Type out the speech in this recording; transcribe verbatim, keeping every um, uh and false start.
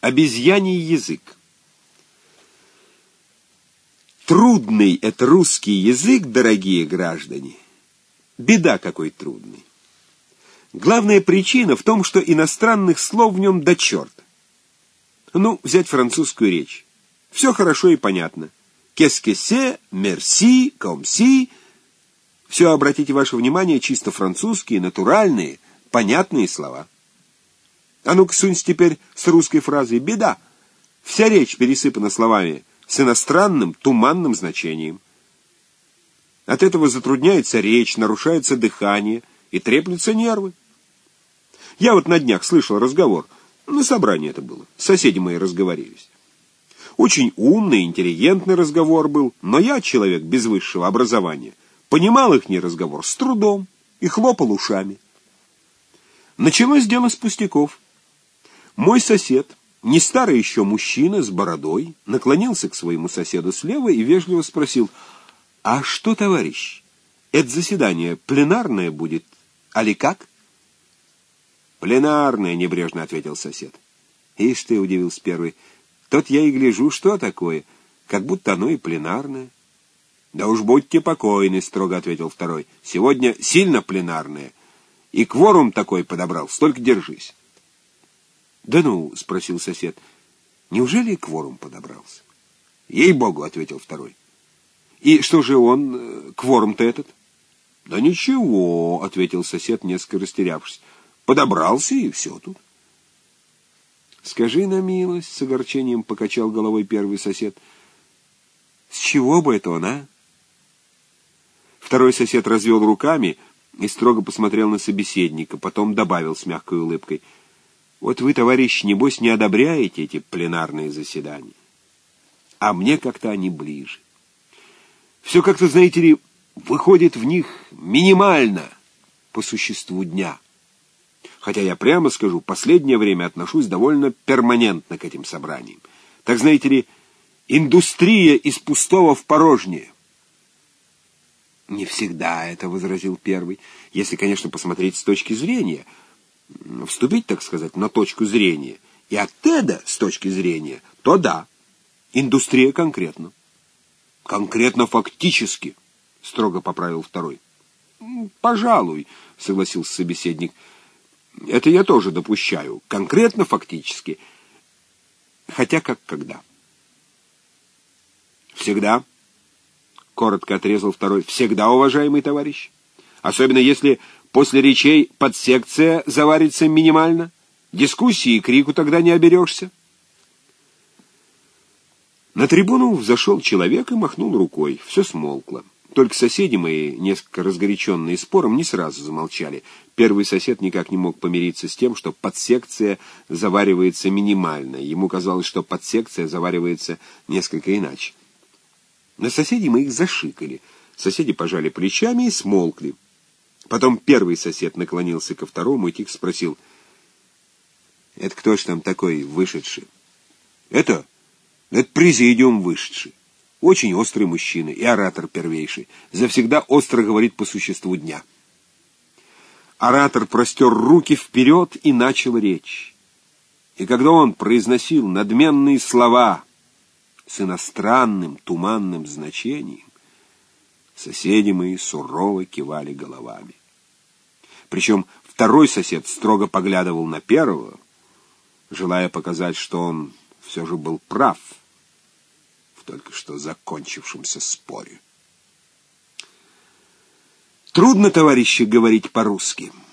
Обезьяний язык. Трудный это русский язык, дорогие граждане. Беда какой трудный. Главная причина в том, что иностранных слов в нем до черта. Ну, взять французскую речь. Все хорошо и понятно. Qu'est-ce que c'est, merci, comme si. Все, обратите ваше внимание, чисто французские, натуральные, понятные слова. А ну-ка, сунься теперь с русской фразой «беда». Вся речь пересыпана словами с иностранным, туманным значением. От этого затрудняется речь, нарушается дыхание и треплются нервы. Я вот на днях слышал разговор, на собрании это было, соседи мои разговорились. Очень умный, интеллигентный разговор был, но я, человек без высшего образования, понимал ихний разговор с трудом и хлопал ушами. Началось дело с пустяков. Мой сосед, не старый еще мужчина с бородой, наклонился к своему соседу слева и вежливо спросил: «А что, товарищ, это заседание пленарное будет, али как?» «Пленарное», — небрежно ответил сосед. «Ишь ты», — удивился первый, — «тот я и гляжу, что такое, как будто оно и пленарное». «Да уж будьте покойны», — строго ответил второй, — «сегодня сильно пленарное, и кворум такой подобрал, столько держись». «Да ну», — спросил сосед, — «неужели и кворум подобрался?» «Ей-богу», — ответил второй. «И что же он, кворум-то этот?» «Да ничего», — ответил сосед, несколько растерявшись. «Подобрался, и все тут». «Скажи на милость», — с огорчением покачал головой первый сосед, — «с чего бы это он, а?» Второй сосед развел руками и строго посмотрел на собеседника, потом добавил с мягкой улыбкой: «Вот вы, товарищ, небось, не одобряете эти пленарные заседания. А мне как-то они ближе. Все как-то, знаете ли, выходит в них минимально по существу дня. Хотя я прямо скажу, последнее время отношусь довольно перманентно к этим собраниям. Так, знаете ли, индустрия из пустого в порожнее». «Не всегда это», — возразил первый, — «если, конечно, посмотреть с точки зрения, вступить, так сказать, на точку зрения, и от Теда с точки зрения, то да, индустрия конкретно». «Конкретно фактически», — строго поправил второй. «Пожалуй», — согласился собеседник, — «это я тоже допущаю. Конкретно фактически. Хотя как когда». «Всегда», — коротко отрезал второй, — «всегда, уважаемый товарищ. Особенно если после речей подсекция заварится минимально. Дискуссии и крику тогда не оберешься». На трибуну взошел человек и махнул рукой. Все смолкло. Только соседи мои, несколько разгоряченные спором, не сразу замолчали. Первый сосед никак не мог помириться с тем, что подсекция заваривается минимально. Ему казалось, что подсекция заваривается несколько иначе. На соседей мы их зашикали. Соседи пожали плечами и смолкли. Потом первый сосед наклонился ко второму и тихо спросил: «Это кто ж там такой вышедший?» «Это? Это президиум вышедший. Очень острый мужчина и оратор первейший. Завсегда остро говорит по существу дня». Оратор простер руки вперед и начал речь. И когда он произносил надменные слова с иностранным туманным значением, соседи мои сурово кивали головами. Причем второй сосед строго поглядывал на первого, желая показать, что он все же был прав в только что закончившемся споре. Трудно, товарищи, говорить по-русски.